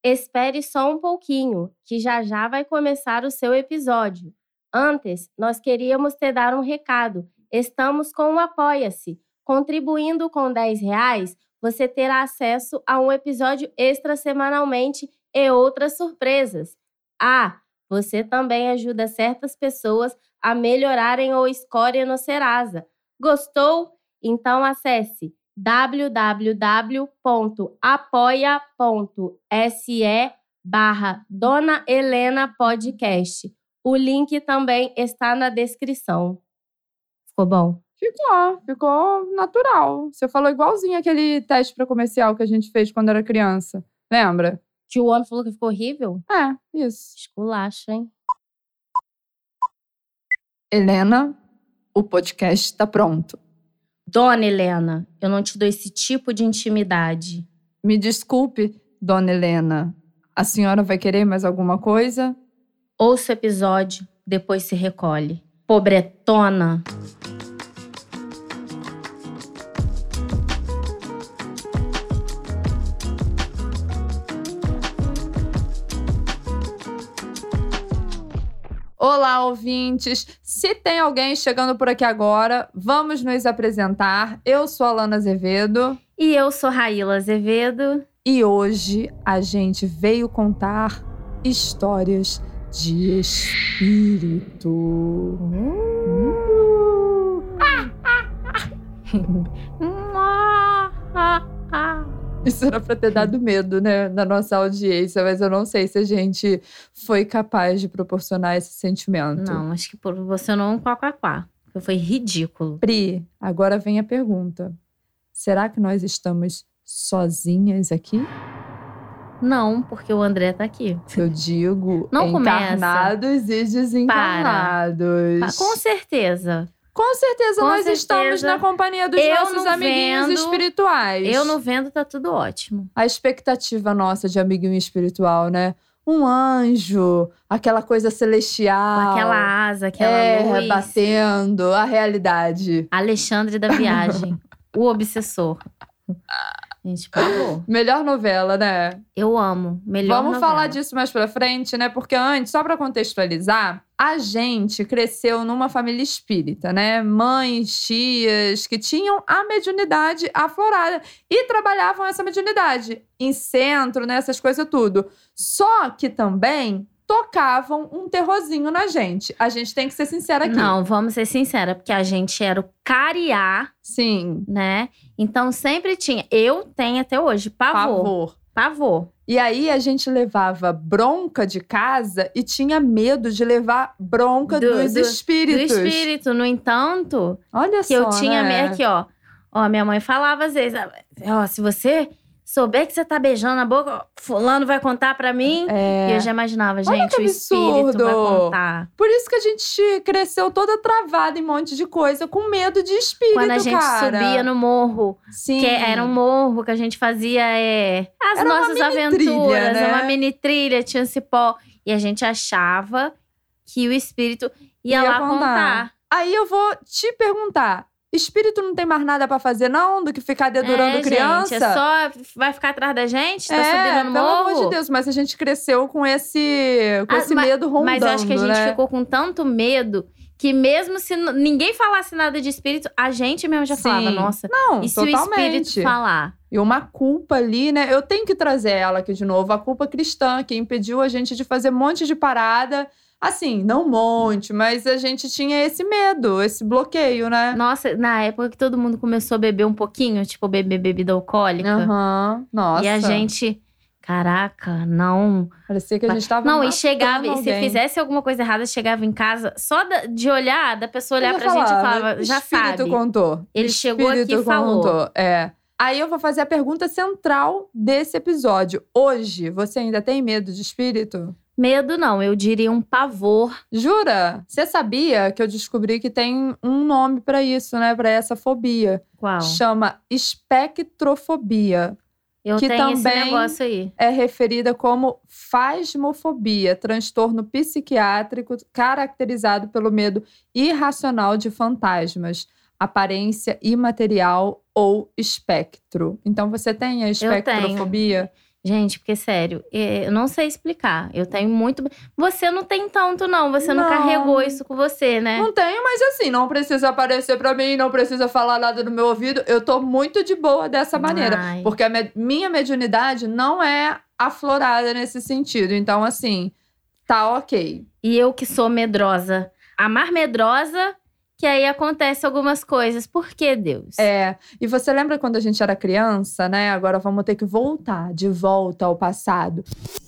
Espere só um pouquinho, que já já vai começar o seu episódio. Antes, nós queríamos te dar um recado. Estamos com o Apoia-se. Contribuindo com R$10, você terá acesso a um episódio extra semanalmente e outras surpresas. Você também ajuda certas pessoas a melhorarem o score no Serasa. Gostou? Então acesse www.apoia.se/Dona Helena Podcast. O link também está na descrição. Ficou bom? Ficou natural. Você falou igualzinho aquele teste para comercial que a gente fez quando era criança. Lembra? Que o homem falou que ficou horrível? É, isso. Esculacho, hein? Helena, o podcast tá pronto. Dona Helena, eu não te dou esse tipo de intimidade. Me desculpe, Dona Helena. A senhora vai querer mais alguma coisa? Ouça o episódio, depois se recolhe. Pobretona. Olá, ouvintes! Se tem alguém chegando por aqui agora, vamos nos apresentar. Eu sou a Lana Azevedo. E eu sou Raíla Azevedo. E hoje a gente veio contar histórias de espírito. Isso era pra ter dado medo, né, na nossa audiência, mas eu não sei se a gente foi capaz de proporcionar esse sentimento. Não, acho que por você não quá. Foi ridículo. Pri, agora vem a pergunta. Será que nós estamos sozinhas aqui? Não, porque o André tá aqui. Eu digo não encarnados começa. E desencarnados. Com certeza. Com certeza nós estamos na companhia dos nossos amiguinhos espirituais. Eu não vendo, tá tudo ótimo. A expectativa nossa de amiguinho espiritual, né? Um anjo, aquela coisa celestial. Com aquela asa, aquela luz. Batendo a realidade. Alexandre da Viagem. O obsessor. Gente, por favor. Melhor novela, né? Eu amo. Melhor novela. Vamos falar disso mais pra frente, né? Porque antes, só pra contextualizar, a gente cresceu numa família espírita, né? Mães, tias, que tinham a mediunidade aflorada e trabalhavam essa mediunidade em centro, né? Essas coisas tudo. Só que também tocavam um terrorzinho na gente. A gente tem que ser sincera aqui. Não, vamos ser sincera, porque a gente era o cariá. Sim. Né? Então sempre tinha. Eu tenho até hoje pavor. E aí a gente levava bronca de casa e tinha medo de levar bronca dos espíritos. Do espírito. No entanto, olha que só, eu tinha né? Aqui, ó. Ó, minha mãe falava às vezes, ó, se você souber que você tá beijando a boca, fulano vai contar pra mim. E eu já imaginava, gente, o espírito vai contar. Por isso que a gente cresceu toda travada em um monte de coisa, com medo de espírito, quando a gente subia no morro. Sim. Que era um morro que a gente fazia as nossas aventuras. Né? Uma mini trilha, tinha cipó. E a gente achava que o espírito ia lá contar. Aí eu vou te perguntar. Espírito não tem mais nada pra fazer, não? Do que ficar dedurando criança? Gente, só vai ficar atrás da gente? Tá subindo no morro? Pelo amor de Deus. Mas a gente cresceu com esse medo rondando, mas eu acho que a gente né? ficou com tanto medo que mesmo se ninguém falasse nada de espírito, a gente mesmo já falava, nossa, não, e se totalmente. o espírito falar? E uma culpa ali, né? Eu tenho que trazer ela aqui de novo. A culpa cristã, que impediu a gente de fazer um monte de parada. Assim, não um monte, mas a gente tinha esse medo, esse bloqueio, né? Nossa, na época que todo mundo começou a beber um pouquinho, tipo beber bebida alcoólica. Nossa. E a gente, caraca, não. Parecia que a gente tava não, e chegava, alguém. E se fizesse alguma coisa errada, chegava em casa, só de olhar, da pessoa olhar pra gente e falava, já sabe. Espírito contou. Ele chegou aqui e falou. Aí eu vou fazer a pergunta central desse episódio. Hoje, você ainda tem medo de espírito? Medo não, eu diria um pavor. Jura? Você sabia que eu descobri que tem um nome pra isso, né? Pra essa fobia. Qual? Chama espectrofobia. Eu que tenho também esse negócio aí. É referida como fasmofobia, transtorno psiquiátrico caracterizado pelo medo irracional de fantasmas, aparência imaterial ou espectro. Então você tem a espectrofobia? Gente, porque sério, eu não sei explicar. Eu tenho muito… Você não tem tanto, não. Você não carregou isso com você, né? Não tenho, mas assim, não precisa aparecer pra mim, não precisa falar nada no meu ouvido. Eu tô muito de boa dessa maneira. Ai. Porque a minha mediunidade não é aflorada nesse sentido. Então, assim, tá ok. E eu que sou medrosa. A mais medrosa… que aí acontece algumas coisas. Por que, Deus? E você lembra quando a gente era criança, né? Agora vamos ter que voltar de volta ao passado.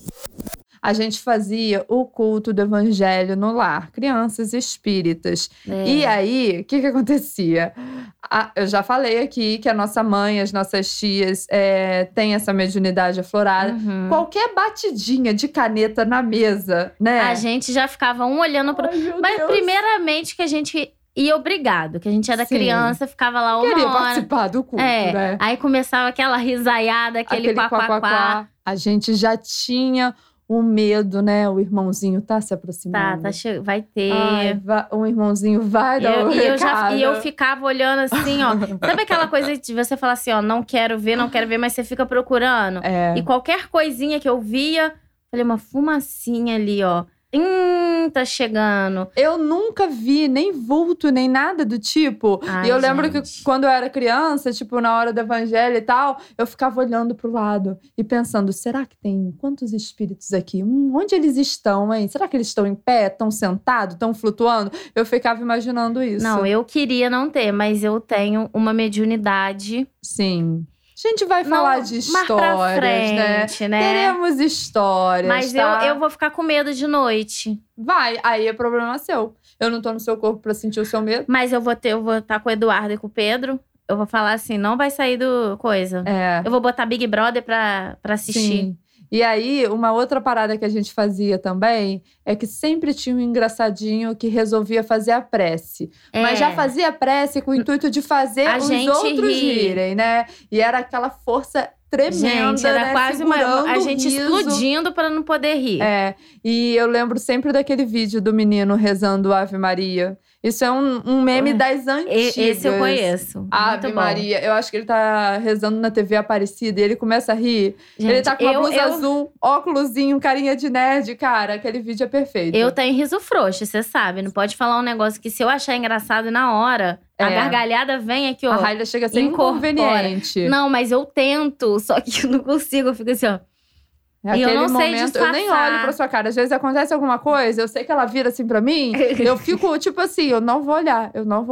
A gente fazia o culto do evangelho no lar, crianças espíritas. E aí, o que acontecia? Eu já falei aqui que a nossa mãe, as nossas tias têm essa mediunidade aflorada. Qualquer batidinha de caneta na mesa, né? A gente já ficava um olhando pro… Mas Deus. Primeiramente que a gente… E obrigado, que a gente era criança, ficava lá uma Queria hora. participar do culto, né? Aí começava aquela risaiada, aquele quá. A gente já tinha o medo, né? O irmãozinho tá se aproximando. Vai ter. Um irmãozinho vai dar um recado. E eu ficava olhando assim, ó. Sabe aquela coisa de você falar assim, ó, não quero ver, mas você fica procurando? E qualquer coisinha que eu via, falei, uma fumacinha ali, ó. Tá chegando. Eu nunca vi nem vulto, nem nada do tipo. Ai, e eu lembro gente. que quando eu era criança, tipo, na hora do evangelho e tal, eu ficava olhando pro lado e pensando, será que tem quantos espíritos aqui? Onde eles estão, hein? Será que eles estão em pé, estão sentados, estão flutuando? Eu ficava imaginando isso. Não, eu queria não ter, mas eu tenho uma mediunidade. Sim. A gente vai falar de histórias, mais pra frente, né? Teremos histórias, mas tá? eu vou ficar com medo de noite. Vai, aí é problema seu. Eu não tô no seu corpo pra sentir o seu medo. Mas eu vou estar com o Eduardo e com o Pedro. Eu vou falar assim, não vai sair do coisa. Eu vou botar Big Brother pra assistir. Sim. E aí, uma outra parada que a gente fazia também é que sempre tinha um engraçadinho que resolvia fazer a prece. Mas já fazia a prece com o intuito de fazer os outros rirem, né? E era aquela força tremenda, gente, era né? quase a gente explodindo pra não poder rir. E eu lembro sempre daquele vídeo do menino rezando Ave Maria. Isso é um meme das antigas. Esse eu conheço. Ave Maria. Eu acho que ele tá rezando na TV Aparecida e ele começa a rir. Gente, ele tá com uma blusa azul, óculosinho, carinha de nerd. Cara, aquele vídeo é perfeito. Eu tenho riso frouxo, você sabe. Não pode falar um negócio que se eu achar engraçado na hora… A gargalhada vem aqui, ó. A Raila chega a ser inconveniente. Não, mas eu tento, só que eu não consigo. Eu fico assim, ó. E eu não sei disfarçar. Eu nem olho pra sua cara. Às vezes acontece alguma coisa, eu sei que ela vira assim pra mim. Eu fico tipo assim, eu não vou olhar,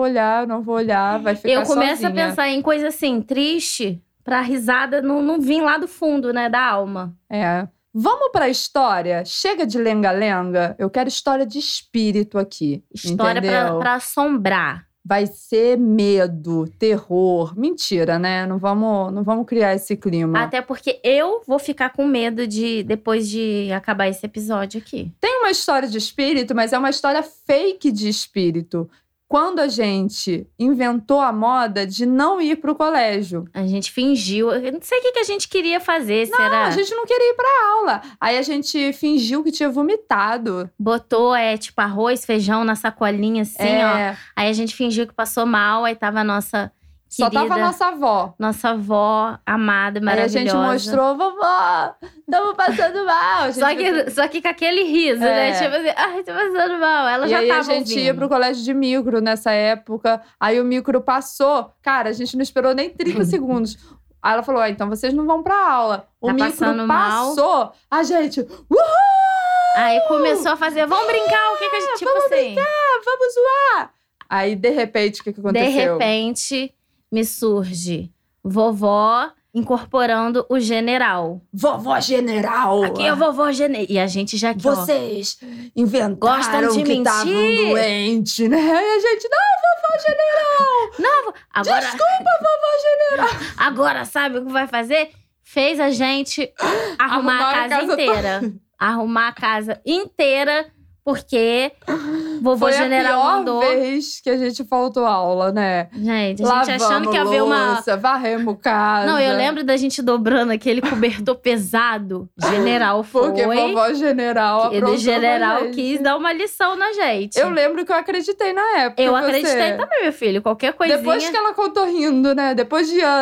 vai ficar Eu começo sozinha. a pensar em coisa assim, triste, pra risada não vir lá do fundo, né, da alma. Vamos pra história? Chega de lenga-lenga. Eu quero história de espírito aqui. História pra assombrar. Vai ser medo, terror. Mentira, né? Não vamos criar esse clima. Até porque eu vou ficar com medo depois de acabar esse episódio aqui. Tem uma história de espírito, mas é uma história fake de espírito. Quando a gente inventou a moda de não ir pro colégio. A gente fingiu. Eu não sei o que a gente queria fazer, não, será? A gente não queria ir pra aula. Aí a gente fingiu que tinha vomitado. Botou, tipo, arroz, feijão na sacolinha, assim, ó. Aí a gente fingiu que passou mal, aí tava a nossa Só tava a nossa avó. Nossa avó amada, maravilhosa. Aí a gente mostrou, vovó, estamos passando mal. Só que com aquele riso, né? Tipo assim, ai, tô passando mal. Ela já tava ouvindo. E aí a gente ia pro colégio de micro nessa época. Aí o micro passou. Cara, a gente não esperou nem 30 segundos. Aí ela falou, então vocês não vão pra aula. O micro passou. A gente, uhul! Aí começou a fazer, vamos brincar, o que a gente… Tipo vamos assim… brincar, vamos zoar. Aí, de repente, o que aconteceu? De repente… me surge vovó incorporando o general. Vovó general! Aqui é o vovó general. E a gente já aqui, vocês inventaram gostam de que estavam doentes, né? E a gente, não, vovó general! Não, agora… Desculpa, vovó general! Agora, sabe o que vai fazer? Fez a gente arrumar a casa inteira. Arrumar a casa inteira… Porque vovô general mandou… Foi a pior vez que a gente faltou aula, né? Gente, a gente achando que ia haver uma… varremos casa. Não, eu lembro da gente dobrando aquele cobertor pesado. General foi… Porque vovó general aprontou. O general quis dar uma lição na gente. Eu lembro que eu acreditei na época. Eu acreditei também, meu filho. Qualquer coisinha… Depois que ela contou rindo, né? Depois de anos.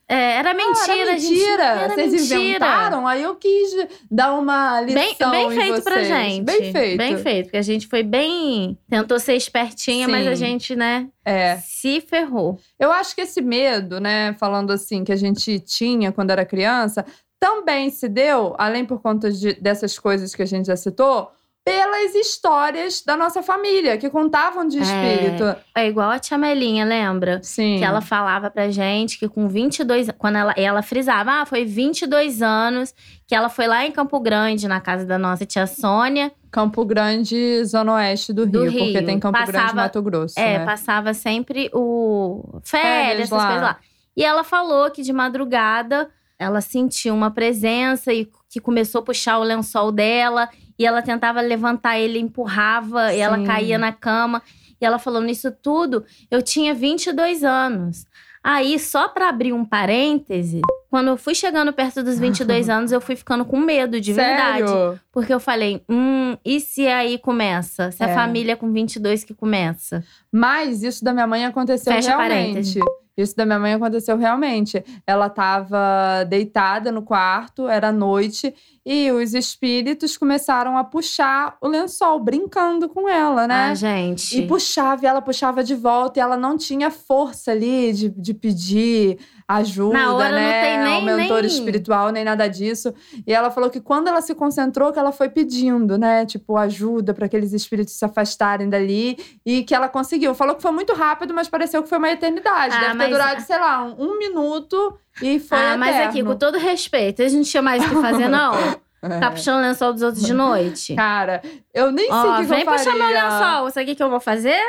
Era mentira, era gente. Era Vocês mentira. inventaram? Aí eu quis dar uma lição Bem em feito vocês. pra gente. Bem feito. Bem feito. Porque a gente foi bem... Tentou ser espertinha, mas a Sim. gente, né, É. se ferrou. Eu acho que esse medo, né, falando assim, que a gente tinha quando era criança, também se deu, além por conta dessas coisas que a gente já citou, pelas histórias da nossa família, que contavam de espírito. É igual a tia Melinha, lembra? Sim. Que ela falava pra gente que com 22... Quando ela frisava, foi 22 anos que ela foi lá em Campo Grande, na casa da nossa tia Sônia. Campo Grande, Zona Oeste do Rio, porque tem Campo Grande, Mato Grosso, né? Passava sempre o férias, essas lá. coisas lá. E ela falou que de madrugada ela sentiu uma presença e que começou a puxar o lençol dela. E ela tentava levantar ele, empurrava, e ela caía na cama. E ela falou, nisso tudo, eu tinha 22 anos. Aí, só pra abrir um parêntese, quando eu fui chegando perto dos 22 anos, eu fui ficando com medo, de verdade. Sério? Porque eu falei, e se aí começa? Se a família com 22 que começa? Mas isso da minha mãe aconteceu Fecha realmente. parêntese. Isso da minha mãe aconteceu realmente. Ela tava deitada no quarto, era noite, e os espíritos começaram a puxar o lençol, brincando com ela, né? Ah, gente. E puxava, e ela puxava de volta, e ela não tinha força ali de pedir ajuda, Na hora né? não tem nem… Ao mentor espiritual, nem nada disso. E ela falou que quando ela se concentrou, que ela foi pedindo, né? Tipo, ajuda para aqueles espíritos se afastarem dali. E que ela conseguiu. Falou que foi muito rápido, mas pareceu que foi uma eternidade. Deve ter durado, sei lá, um minuto e foi eterno. Mas aqui, com todo respeito, a gente tinha mais o que fazer, não? Tá puxando o lençol dos outros de noite? Cara, eu nem sei o que eu faria. Vem puxar meu lençol. Sabe o que eu vou fazer?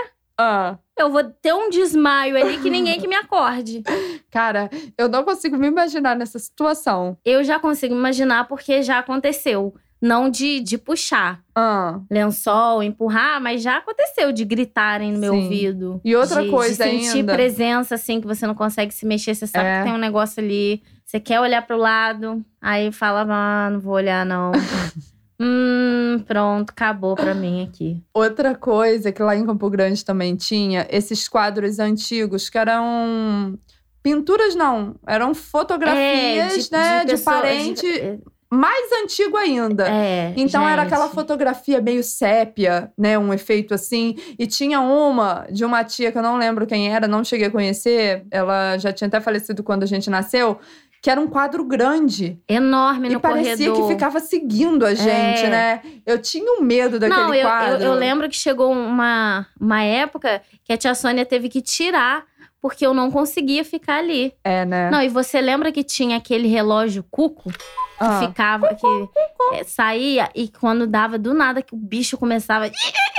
Eu vou ter um desmaio ali que ninguém que me acorde. Cara, eu não consigo me imaginar nessa situação. Eu já consigo imaginar porque já aconteceu. Não de puxar lençol, empurrar, mas já aconteceu de gritarem no meu ouvido. E outra coisa de sentir ainda. Presença, assim, que você não consegue se mexer. Você sabe que tem um negócio ali. Você quer olhar pro lado, aí fala, não vou olhar não. Pronto, acabou pra mim aqui. Outra coisa que lá em Campo Grande também tinha, esses quadros antigos que eram… Pinturas não, eram fotografias, né? De parente… Mais antigo ainda. Então era aquela fotografia meio sépia, né? Um efeito assim. E tinha uma de uma tia que eu não lembro quem era, não cheguei a conhecer. Ela já tinha até falecido quando a gente nasceu. Que era um quadro grande. Enorme no corredor. E parecia que ficava seguindo a gente, né? Eu tinha um medo daquele quadro. Eu lembro que chegou uma época que a tia Sônia teve que tirar. Porque eu não conseguia ficar ali. Né? Não, e você lembra que tinha aquele relógio cuco? Que ficava, que saía e quando dava do nada que o bicho começava…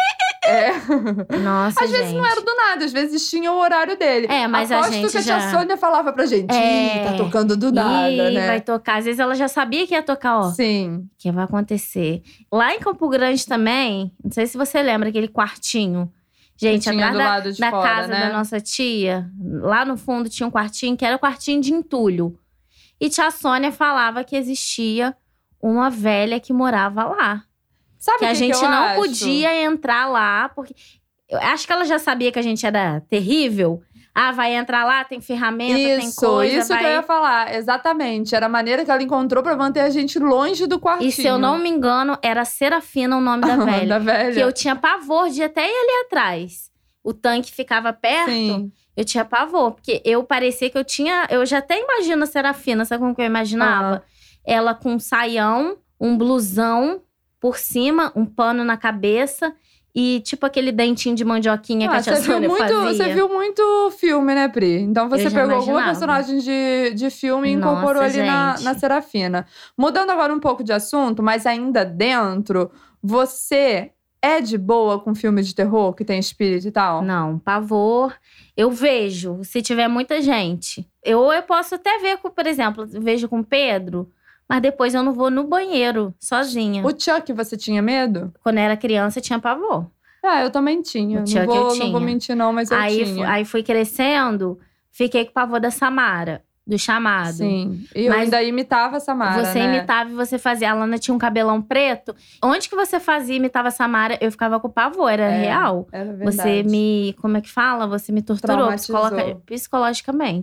Nossa, às vezes não era do nada, às vezes tinha o horário dele. Mas aposto a gente que a tia Sônia falava pra gente, tá tocando do nada, né? Vai tocar. Às vezes ela já sabia que ia tocar, Sim. O que vai acontecer. Lá em Campo Grande também, não sei se você lembra, aquele quartinho. Gente, atrás da casa da nossa tia, lá no fundo tinha um quartinho que era o quartinho de entulho. E tia Sônia falava que existia uma velha que morava lá. Sabe que a gente que eu não acho? podia entrar lá, porque… Eu acho que ela já sabia que a gente era terrível. Vai entrar lá, tem ferramenta, tem coisa. Isso que eu ia falar, exatamente. Era a maneira que ela encontrou pra manter a gente longe do quartinho. E se eu não me engano, era Serafina o nome da velha. Da velha. Que eu tinha pavor de até ir ali atrás. O tanque ficava perto, eu tinha pavor. Porque eu parecia que eu tinha… Eu já até imagino a Serafina, sabe como que eu imaginava? Ela com um saião, um blusão por cima, um pano na cabeça… E tipo aquele dentinho de mandioquinha que a tia Sônia fazia. Você viu muito filme, né, Pri? Então você pegou alguma imaginava. personagem de filme e incorporou ali na Serafina. Mudando agora um pouco de assunto, mas ainda dentro, você é de boa com filme de terror que tem espírito e tal? Não, pavor. Eu vejo, se tiver muita gente. Eu posso até ver, por exemplo, vejo com o Pedro… Mas depois eu não vou no banheiro, sozinha. O Chuck, você tinha medo? Quando eu era criança, eu tinha pavor. Eu também tinha. O Chuck eu tinha. Não vou mentir não, mas eu tinha. Aí fui crescendo, fiquei com pavor da Samara, do chamado. Sim, e eu ainda imitava a Samara, Você imitava e você fazia. A Lana tinha um cabelão preto. Onde que você fazia e imitava a Samara, eu ficava com pavor, era real. Era verdade. Você me… Como é que fala? Você me torturou Traumatizou. psicologicamente.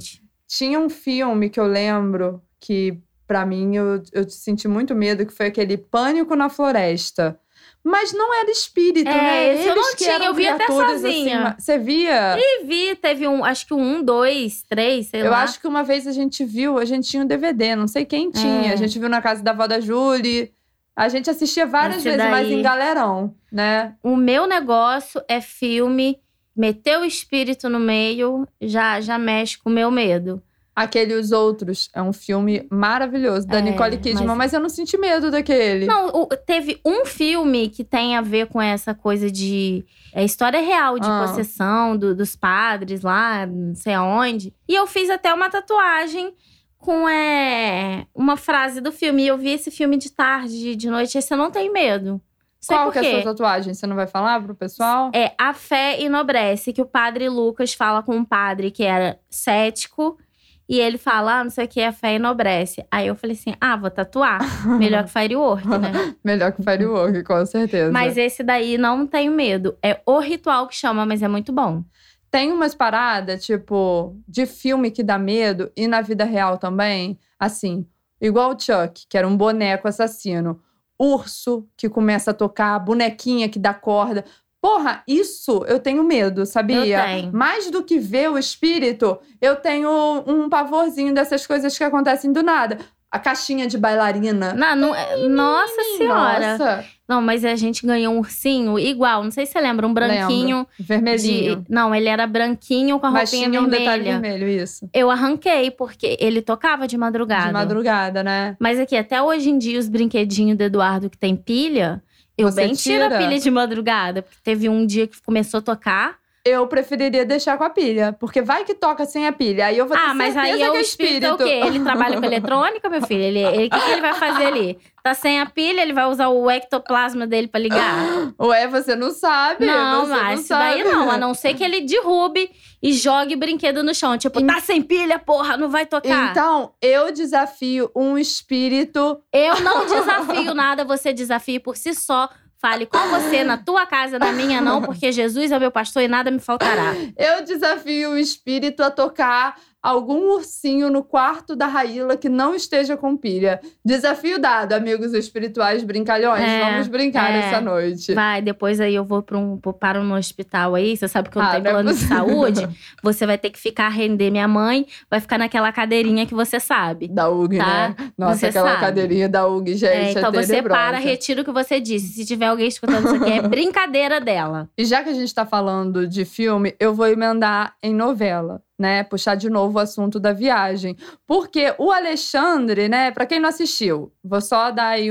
Tinha um filme que eu lembro que, pra mim, eu senti muito medo, que foi aquele Pânico na Floresta. Mas não era espírito, né? Esse eu Eles não que tinha, eram eu vi até criaturas, sozinha. assim, você via? E vi, teve acho que 1, 2, 3, sei lá. Eu acho que uma vez a gente tinha um DVD, não sei quem tinha. A gente viu na casa da avó da Júlia. A gente assistia várias vezes, mas em galerão, né? O meu negócio é filme, meter o espírito no meio, já mexe com o meu medo. Aquele Os Outros é um filme maravilhoso, da Nicole Kidman, mas eu não senti medo daquele. Não, teve um filme que tem a ver com essa coisa de… história real de possessão dos padres lá, não sei aonde. E eu fiz até uma tatuagem com uma frase do filme. E eu vi esse filme de tarde, de noite, esse eu não tenho medo. Qual que é a sua tatuagem? Você não vai falar pro pessoal? A fé enobrece, que o padre Lucas fala com um padre que era cético. E ele fala, não sei o que, a fé enobrece. Aí eu falei assim, vou tatuar. Melhor que Firework, né? Melhor que Firework, com certeza. Mas esse daí não tenho medo. É O Ritual que chama, mas é muito bom. Tem umas paradas, tipo, de filme que dá medo. E na vida real também. Assim, igual o Chuck, que era um boneco assassino. Urso, que começa a tocar. Bonequinha que dá corda. Porra, isso eu tenho medo, sabia? Eu tenho. Mais do que ver o espírito, eu tenho um pavorzinho dessas coisas que acontecem do nada. A caixinha de bailarina. Nossa Senhora. Nossa. Não, mas a gente ganhou um ursinho igual. Não sei se você lembra, um branquinho. Lembro. Vermelhinho. Não, ele era branquinho com a mas roupinha tinha um vermelha. detalhe vermelho, isso. Eu arranquei, porque ele tocava de madrugada. De madrugada, né? Mas aqui, até hoje em dia, os brinquedinhos do Eduardo que tem pilha… Eu Você bem tiro a pilha de madrugada. Porque teve um dia que começou a tocar. Eu preferiria deixar com a pilha. Porque vai que toca sem a pilha. Aí eu vou ter certeza mas aí que é o espírito é o quê? Ele trabalha com eletrônica, meu filho? O que ele vai fazer ali? Tá sem a pilha, ele vai usar o ectoplasma dele pra ligar? Ué, você não sabe. Não, você mas não isso sabe. daí não. A não ser que ele derrube e jogue brinquedo no chão. Tipo, tá sem pilha, porra, não vai tocar. Então, eu desafio um espírito… Eu não desafio nada, você desafie por si só. Fale com você, na tua casa, na minha não, porque Jesus é o meu pastor e nada me faltará. Eu desafio o espírito a tocar algum ursinho no quarto da Raíla que não esteja com pilha. Desafio dado, amigos espirituais brincalhões. Vamos brincar essa noite. Vai, depois aí eu vou paro no hospital aí. Você sabe que eu não tenho plano de saúde. Você vai ter que ficar render minha mãe. Vai ficar naquela cadeirinha que você sabe. Da UG, tá? né? Nossa, você aquela sabe. cadeirinha da UG, gente, então você tenebrosa. para, retira o que você disse. Se tiver alguém escutando isso aqui, é brincadeira dela. E já que a gente tá falando de filme, eu vou emendar em novela, né? Puxar de novo o assunto da viagem. Porque o Alexandre, né? Pra quem não assistiu, vou só dar aí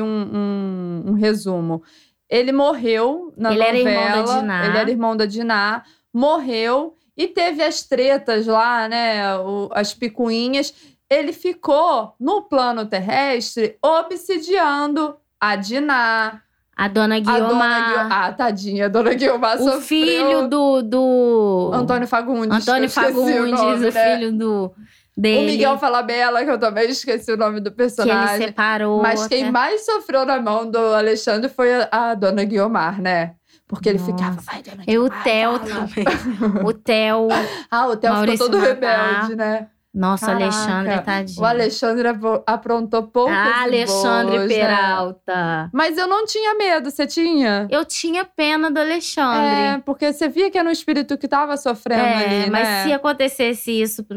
um resumo. Ele morreu na novela. Ele era irmão da Diná. Ele era irmão da Diná. Morreu e teve as tretas lá, né? As picuinhas. Ele ficou no plano terrestre obsidiando a Diná. A dona Guiomar. Tadinha, a dona Guiomar sofreu. O filho do… Antônio Fagundes. Antônio Fagundes, o filho dele. O Miguel Falabella, que eu também esqueci o nome do personagem. Que ele separou. Mas quem mais sofreu na mão do Alexandre foi a dona Guiomar, né? Porque ele ficava, vai, dona Guiomar. E o Theo também. O Theo. O Theo ficou todo rebelde, né? Nossa, Caraca, Alexandre, tadinho. O Alexandre aprontou poucas Alexandre boas, Peralta. Né? Mas eu não tinha medo, você tinha? Eu tinha pena do Alexandre. Porque você via que era um espírito que tava sofrendo ali, mas né? se acontecesse isso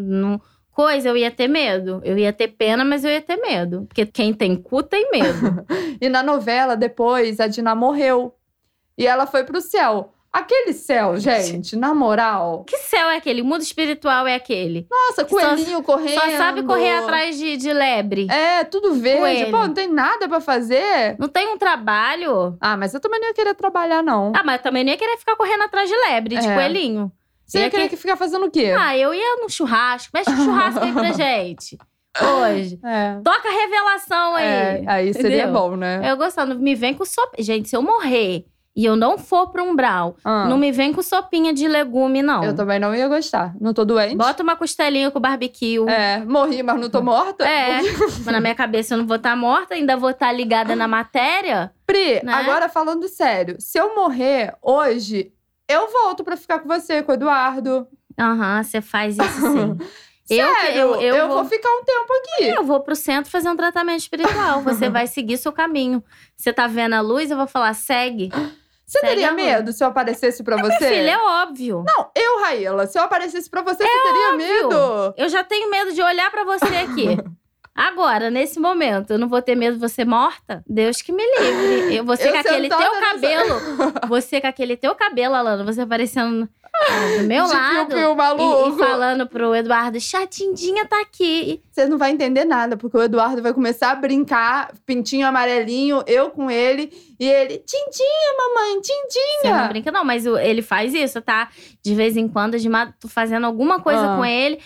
eu ia ter medo. Eu ia ter pena, mas eu ia ter medo. Porque quem tem cu tem medo. E na novela, depois, a Diná morreu. E ela foi pro céu. Aquele céu, gente, na moral… Que céu é aquele? O mundo espiritual é aquele. Nossa, coelhinho correndo. Só sabe correr atrás de lebre. Tudo verde. Coelho. Pô, não tem nada pra fazer. Não tem um trabalho. Mas eu também não ia querer trabalhar, não. Mas eu também não ia querer ficar correndo atrás de lebre, de coelhinho. Você ia querer ficar fazendo o quê? Eu ia no churrasco. Mexe um churrasco aí pra gente. Hoje. Toca a revelação aí. Aí seria bom, né? Eu gostando. Me vem com sopinha. Gente, se eu morrer e eu não for pro umbral, não me vem com sopinha de legume, não. Eu também não ia gostar. Não tô doente. Bota uma costelinha com barbecue. Morri, mas não tô morta. Mas na minha cabeça eu não vou estar morta, ainda vou estar ligada na matéria. Pri, né? Agora falando sério. Se eu morrer hoje, eu volto pra ficar com você, com o Eduardo. Você faz isso sim. Sério, eu vou ficar um tempo aqui. Eu vou pro centro fazer um tratamento espiritual. Você vai seguir seu caminho. Você tá vendo a luz, eu vou falar, segue. Você teria medo se eu aparecesse pra você? Minha filha, é óbvio. Não, Raíla, se eu aparecesse pra você, você teria medo? Eu já tenho medo de olhar pra você aqui. Agora, nesse momento, eu não vou ter medo de você morta? Deus que me livre. Você com aquele teu cabelo. Você com aquele teu cabelo, Alana, você aparecendo do meu lado. E falando pro Eduardo, Chatindinha tá aqui. Você não vai entender nada, porque o Eduardo vai começar a brincar, pintinho amarelinho, eu com ele. E ele, Tindinha, mamãe, Tindinha. Você não brinca não, mas ele faz isso, tá? De vez em quando, tô fazendo alguma coisa com ele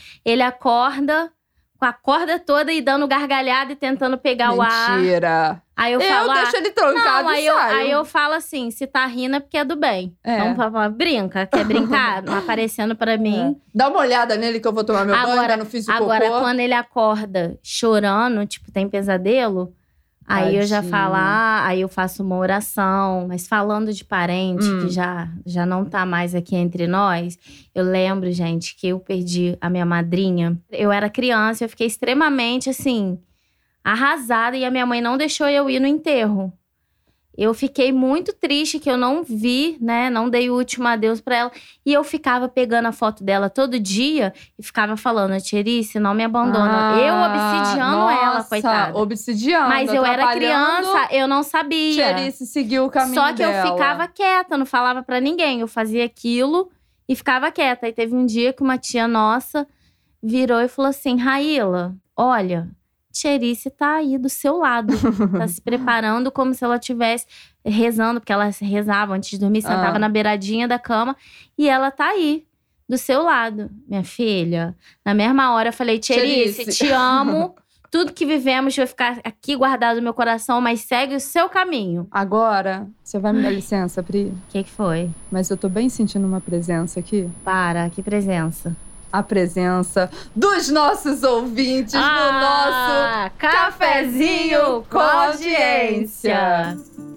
acorda com a corda toda e dando gargalhada e tentando pegar o ar. Mentira. Aí eu falo, deixo ele trancado e saio. Aí eu falo assim, se tá rindo é porque é do bem. Então, brinca. Quer brincar? Aparecendo pra mim. Dá uma olhada nele que eu vou tomar meu banho, ainda não fiz o cocô. Agora, quando ele acorda chorando, tipo, tem pesadelo… Aí eu já falo, aí eu faço uma oração. Mas falando de parente que já não tá mais aqui entre nós… Eu lembro, gente, que eu perdi a minha madrinha. Eu era criança, eu fiquei extremamente, assim, arrasada. E a minha mãe não deixou eu ir no enterro. Eu fiquei muito triste que eu não vi, né? Não dei o último adeus pra ela. E eu ficava pegando a foto dela todo dia e ficava falando, Tierice, não me abandona. Eu obsidiando ela, coitada. Obsidiando, mas eu era criança, eu não sabia. Tierice seguiu o caminho dela. Só que dela. eu ficava quieta, não falava pra ninguém. Eu fazia aquilo e ficava quieta. Aí teve um dia que uma tia nossa virou e falou assim, Raíla, olha… Tierice tá aí do seu lado. Tá se preparando como se ela estivesse rezando. Porque ela rezava antes de dormir, sentava na beiradinha da cama. E ela tá aí, do seu lado. Minha filha, na mesma hora eu falei, Tierice, te amo. Tudo que vivemos vai ficar aqui guardado no meu coração. Mas segue o seu caminho. Agora, você vai me dar licença, Pri? O que foi? Mas eu tô bem sentindo uma presença aqui. Para, que presença? A presença dos nossos ouvintes no nosso Cafezinho com Audiência.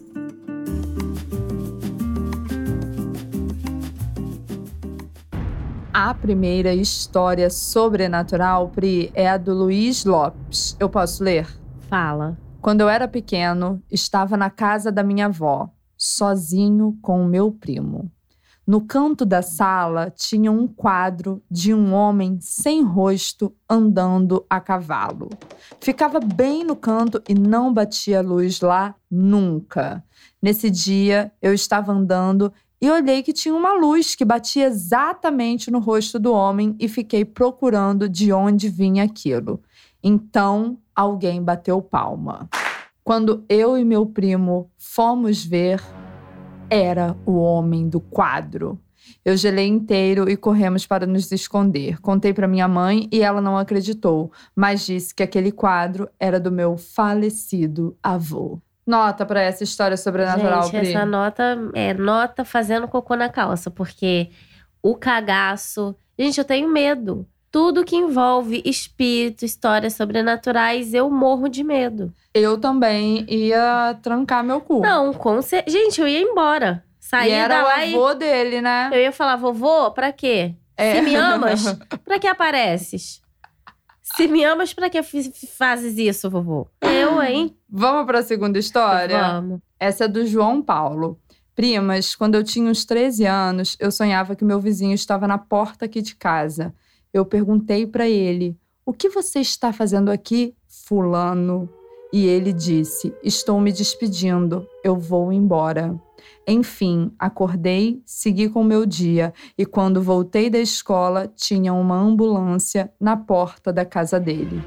A primeira história sobrenatural, Pri, é a do Luiz Lopes. Eu posso ler? Fala. Quando eu era pequeno, estava na casa da minha avó, sozinho com o meu primo. No canto da sala tinha um quadro de um homem sem rosto andando a cavalo. Ficava bem no canto e não batia luz lá nunca. Nesse dia, eu estava andando e olhei que tinha uma luz que batia exatamente no rosto do homem e fiquei procurando de onde vinha aquilo. Então, alguém bateu palma. Quando eu e meu primo fomos ver, era o homem do quadro. Eu gelei inteiro e corremos para nos esconder. Contei para minha mãe e ela não acreditou, mas disse que aquele quadro era do meu falecido avô. Nota para essa história sobrenatural, Gente, Pri. essa nota é nota fazendo cocô na calça, porque o cagaço… Gente, eu tenho medo. Tudo que envolve espírito, histórias sobrenaturais, eu morro de medo. Eu também ia trancar meu cu. Não, gente, eu ia embora. Saía e era lá o avô dele, né? Eu ia falar, vovô, pra quê? Se me amas, pra que apareces? Se me amas, pra que fazes isso, vovô? Eu, hein? Vamos pra segunda história? Vamos. Essa é do João Paulo. Primas, quando eu tinha uns 13 anos, eu sonhava que meu vizinho estava na porta aqui de casa. Eu perguntei pra ele, o que você está fazendo aqui, fulano? E ele disse, estou me despedindo, eu vou embora. Enfim, acordei, segui com o meu dia e quando voltei da escola, tinha uma ambulância na porta da casa dele.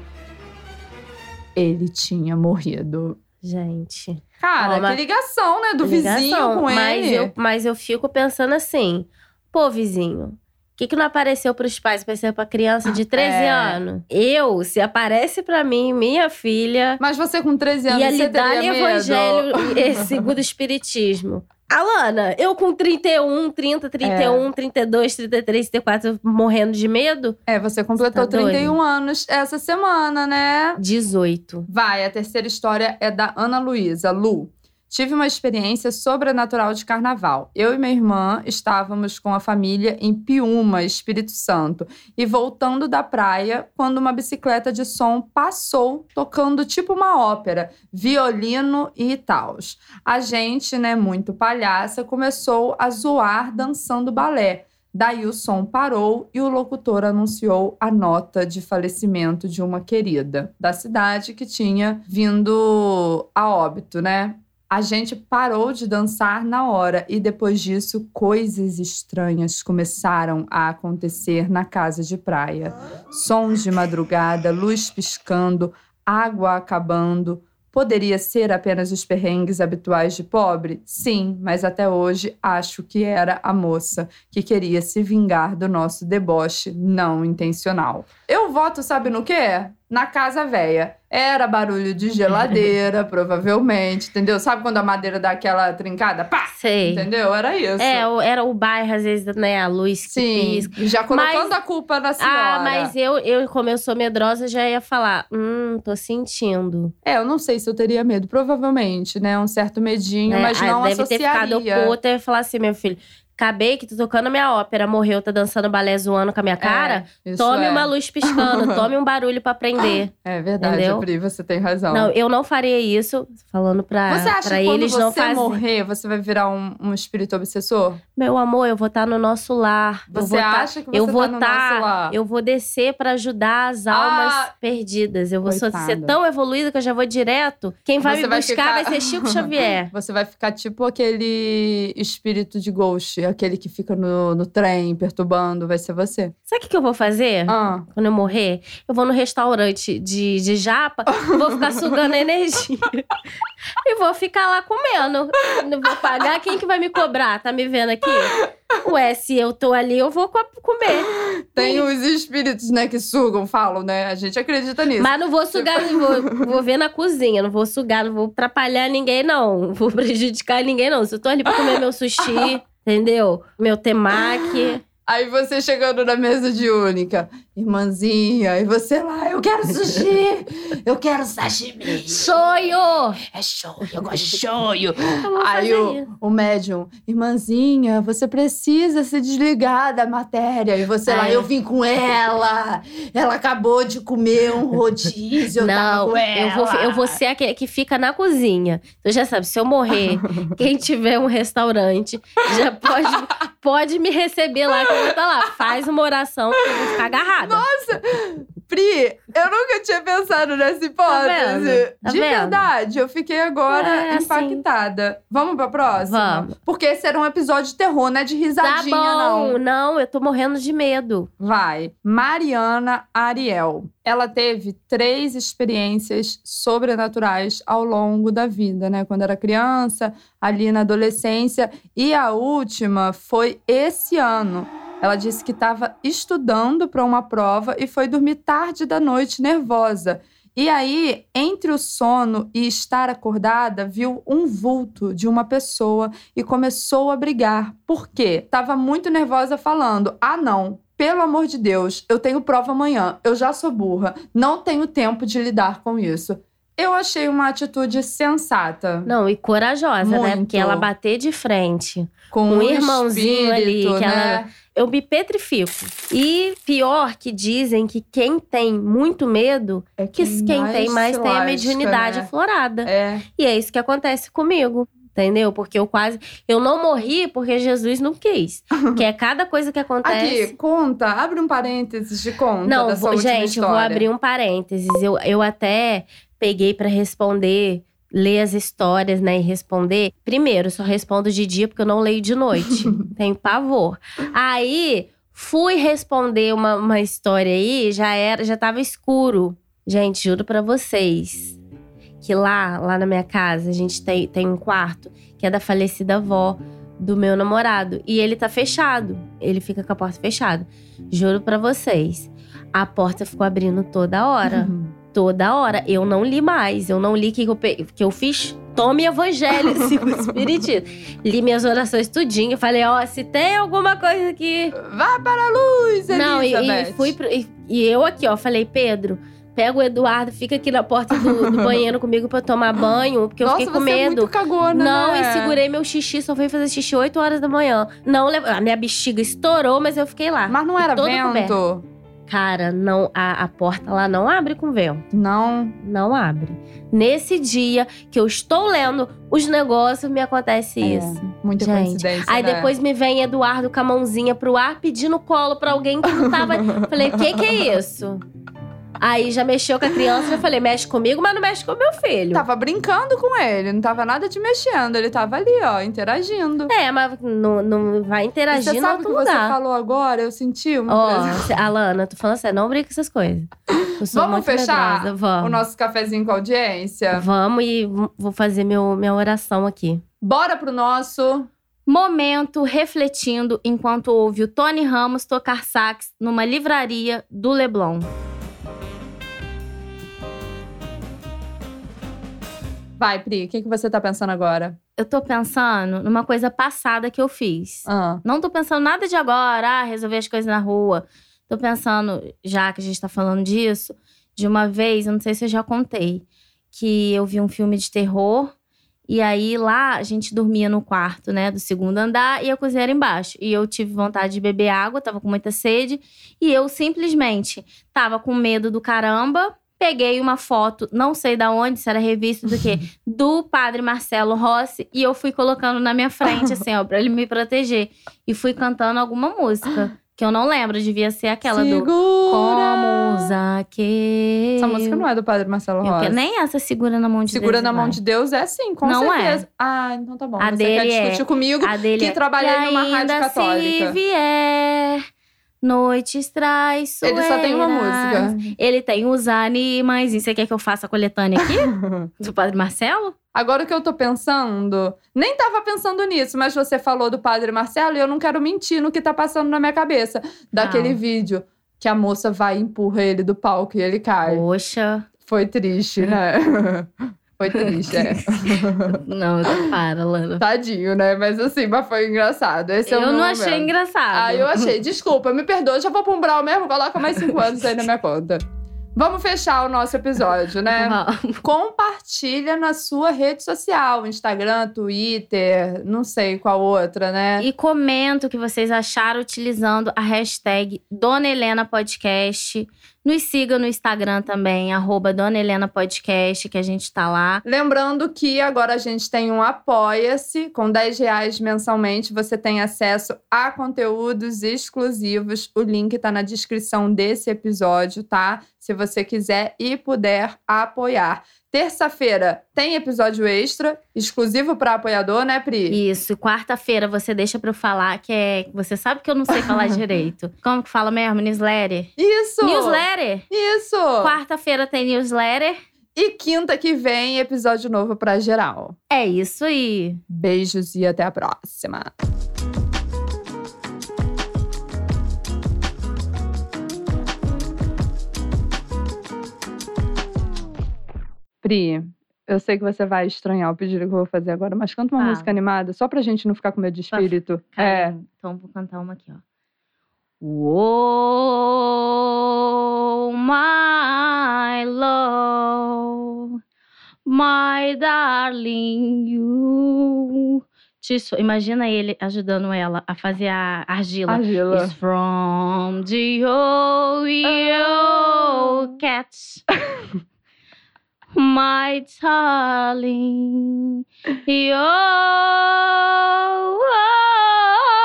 Ele tinha morrido. Gente. Cara, que ligação, né? Do vizinho com ele. Mas eu fico pensando assim, pô, vizinho… O que não apareceu pros pais, apareceu pra criança de 13 anos? Se aparece pra mim, minha filha… Mas você com 13 anos, você teria medo? Evangelho segundo o espiritismo. Alana, eu com 31, 32, 33, 34, morrendo de medo? Você completou 31 anos essa semana, né? 18. Vai, a terceira história é da Ana Luísa, Lu. tive uma experiência sobrenatural de carnaval. Eu e minha irmã estávamos com a família em Piúma, Espírito Santo, e voltando da praia quando uma bicicleta de som passou tocando tipo uma ópera, violino e tals. A gente, né, muito palhaça, começou a zoar dançando balé. Daí o som parou e o locutor anunciou a nota de falecimento de uma querida da cidade que tinha vindo a óbito, né? A gente parou de dançar na hora e depois disso coisas estranhas começaram a acontecer na casa de praia. Sons de madrugada, luz piscando, água acabando. Poderia ser apenas os perrengues habituais de pobre? Sim, mas até hoje acho que era a moça que queria se vingar do nosso deboche não intencional. Eu voto, sabe no quê? Na casa véia. Era barulho de geladeira, provavelmente, entendeu? Sabe quando a madeira dá aquela trincada? Pá! Sei. Entendeu? Era isso. Era o bairro, às vezes, né? A luz que pisca. Já colocando a culpa na senhora. Mas eu, como eu sou medrosa, já ia falar, tô sentindo. Eu não sei se eu teria medo. Provavelmente, né? Um certo medinho, mas não deve associaria. Deve ter ficado puta e falar assim, meu filho… Acabei que tô tocando a minha ópera, morreu, tá dançando balé zoando com a minha cara. Tome uma luz piscando, tome um barulho pra aprender. É verdade, entendeu? Pri, você tem razão. Não, eu não faria isso, falando pra eles não fazerem. Você acha que quando você morrer, você vai virar um espírito obsessor? Meu amor, eu vou estar no nosso lar. Você acha que você tá no nosso lar? Eu vou descer pra ajudar as almas perdidas. Eu vou ser tão evoluída que eu já vou direto. Quem vai me buscar vai ser Chico Xavier. Você vai ficar tipo aquele espírito de Ghost. Aquele que fica no trem, perturbando, vai ser você. Sabe o que eu vou fazer? Quando eu morrer? Eu vou no restaurante de japa, vou ficar sugando energia. E vou ficar lá comendo. Não vou pagar, quem que vai me cobrar? Tá me vendo aqui? Ué, se eu tô ali, eu vou comer. Tem os espíritos, né, que sugam, falam, né? A gente acredita nisso. Mas não vou sugar, vou ver na cozinha. Não vou sugar, não vou atrapalhar ninguém, não. Não vou prejudicar ninguém, não. Se eu tô ali pra comer meu sushi… Entendeu? Meu temaki. Aí você chegando na mesa de única. Irmãzinha, e você lá, eu quero sushi, eu quero sashimi. Shoyu! É shoyu, eu gosto de shoyu. Aí o médium, irmãzinha, você precisa se desligar da matéria. E você lá, eu vim com ela acabou de comer um rodízio, eu tava com ela. Eu vou ser aquele que fica na cozinha. Então já sabe, se eu morrer, quem tiver um restaurante, já pode me receber lá, que eu vou estar lá. Faz uma oração, que eu vou ficar agarrada. Nossa! Pri, eu nunca tinha pensado nessa hipótese. Tá de vendo? verdade, eu fiquei agora impactada. Assim. Vamos pra próxima? Vamos. Porque esse era um episódio de terror, não é de risadinha, não. Não, eu tô morrendo de medo. Vai. Mariana Ariel. Ela teve 3 experiências sobrenaturais ao longo da vida, né? Quando era criança, ali na adolescência. E a última foi esse ano. Ela disse que estava estudando para uma prova e foi dormir tarde da noite, nervosa. E aí, entre o sono e estar acordada, viu um vulto de uma pessoa e começou a brigar. Por quê? Estava muito nervosa falando, não, pelo amor de Deus, eu tenho prova amanhã, eu já sou burra, não tenho tempo de lidar com isso. Eu achei uma atitude sensata. Não, e corajosa, muito. Né? Porque ela bater de frente com um irmãozinho espírito, ali, que né? Eu me petrifico. E pior que dizem que quem tem muito medo, quem tem mais tem a mediunidade aflorada. E é isso que acontece comigo. Entendeu? Porque eu não morri porque Jesus não quis. Que é cada coisa que acontece… Aqui, conta. Abre um parênteses de conta da sua última gente, história. Eu vou abrir um parênteses. Eu até peguei pra responder, ler as histórias, né? E responder. Primeiro, só respondo de dia porque eu não leio de noite. Tenho pavor. Aí, fui responder uma história aí, já tava escuro. Gente, juro pra vocês… que lá na minha casa, a gente tem um quarto que é da falecida avó do meu namorado. E ele tá fechado. Ele fica com a porta fechada. Juro pra vocês. A porta ficou abrindo toda hora. Toda hora. Eu não li mais. Eu não li que eu fiz. Tome evangelho, assim, o espiritismo. Li minhas orações tudinho. Falei, se tem alguma coisa aqui… Vá para a luz, Elizabeth. Não, e eu aqui, falei, Pedro… pega o Eduardo, fica aqui na porta do banheiro comigo pra tomar banho, porque eu fiquei com medo. Você é muito cagona, Não, né? e segurei meu xixi, só fui fazer xixi 8 horas da manhã. Não, a minha bexiga estourou, mas eu fiquei lá. Mas não era toda vento? coberta. Cara, não, a porta lá não abre com vento. Não. Não abre. Nesse dia que eu estou lendo os negócios, me acontece isso. Muita coincidência, Aí né? depois me vem Eduardo com a mãozinha pro ar, pedindo colo pra alguém que não tava… Falei, que é isso? Aí já mexeu com a criança, eu falei, mexe comigo, mas não mexe com o meu filho. Tava brincando com ele, não tava nada te mexendo. Ele tava ali, ó, interagindo. Mas não vai interagir Você no sabe o outro que lugar. você falou agora? Eu senti uma presença. Alana, tô falando sério, não brinca com essas coisas. Eu sou Vamos muito fechar medrosa. Vamos. o nosso cafezinho com a audiência? Vamos e vou fazer minha oração aqui. Bora pro nosso… Momento refletindo enquanto ouve o Tony Ramos tocar sax numa livraria do Leblon. Vai, Pri, o que você tá pensando agora? Eu tô pensando numa coisa passada que eu fiz. Não tô pensando nada de agora, resolver as coisas na rua. Tô pensando, já que a gente tá falando disso, de uma vez, eu não sei se eu já contei, que eu vi um filme de terror. E aí, lá, a gente dormia no quarto, né, do segundo andar e a cozinha era embaixo. E eu tive vontade de beber água, tava com muita sede. E eu simplesmente tava com medo do caramba. Peguei uma foto, não sei da onde, se era revista do quê, do padre Marcelo Rossi. E eu fui colocando na minha frente, assim, ó, pra ele me proteger. E fui cantando alguma música, que eu não lembro, devia ser aquela Segura. do Como Zaqueu. Essa música não é do padre Marcelo Rossi. Nem essa Segura na Mão de Deus. Segura na Mão de Deus é sim, com não certeza. É. Ah, então tá bom. A Você dele quer discutir comigo que trabalhei numa rádio católica. Se vier… Noites traiçoeiras. Ele só tem uma música. Ele tem os animais. E você quer que eu faça a coletânea aqui? Do Padre Marcelo? Agora o que eu tô pensando… Nem tava pensando nisso, mas você falou do Padre Marcelo e eu não quero mentir no que tá passando na minha cabeça. Daquele vídeo que a moça vai e empurra ele do palco e ele cai. Poxa. Foi triste, né? Foi triste, Não, para, Lana. Tadinho, né? Mas assim, mas foi engraçado. Esse eu não achei engraçado. Ah, eu achei. Desculpa, me perdoa. Já vou pro Umbral mesmo. Coloca mais 5 anos aí na minha conta. Vamos fechar o nosso episódio, né? Compartilha na sua rede social. Instagram, Twitter, não sei qual outra, né? E comenta o que vocês acharam utilizando a hashtag Dona Helena Podcast. Nos siga no Instagram também, @Dona Helena Podcast, que a gente tá lá. Lembrando que agora a gente tem um Apoia-se. Com R$10 mensalmente, você tem acesso a conteúdos exclusivos. O link tá na descrição desse episódio, tá? Se você quiser e puder apoiar. Terça-feira tem episódio extra, exclusivo para apoiador, né, Pri? Isso, quarta-feira você deixa pra eu falar, que é… Você sabe que eu não sei falar direito. Como que fala mesmo? Newsletter? Isso! Newsletter? Isso! Quarta-feira tem newsletter. E quinta que vem, episódio novo pra geral. É isso aí. Beijos e até a próxima. Pri, eu sei que você vai estranhar o pedido que eu vou fazer agora, mas canta uma música animada, só pra gente não ficar com medo de espírito. Então vou cantar uma aqui, ó. Oh, my love, my darling, you… Imagina ele ajudando ela a fazer a argila. It's from the old cat. My darling,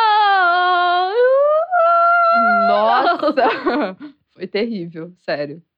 Nossa! Foi terrível, sério.